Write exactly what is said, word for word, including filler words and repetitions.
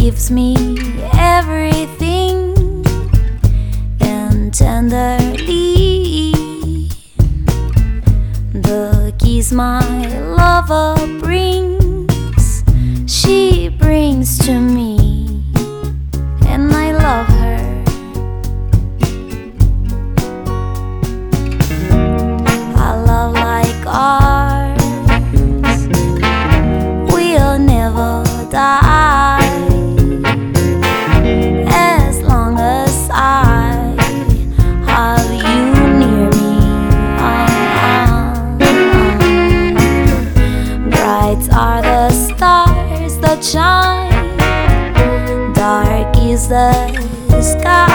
gives me everything, and tenderly the kiss my lover brings, she brings to me, and I love her. A love like ours will never die, as long as I have you near me. uh, uh, uh. Bright are the stars that shine, dark is the sky.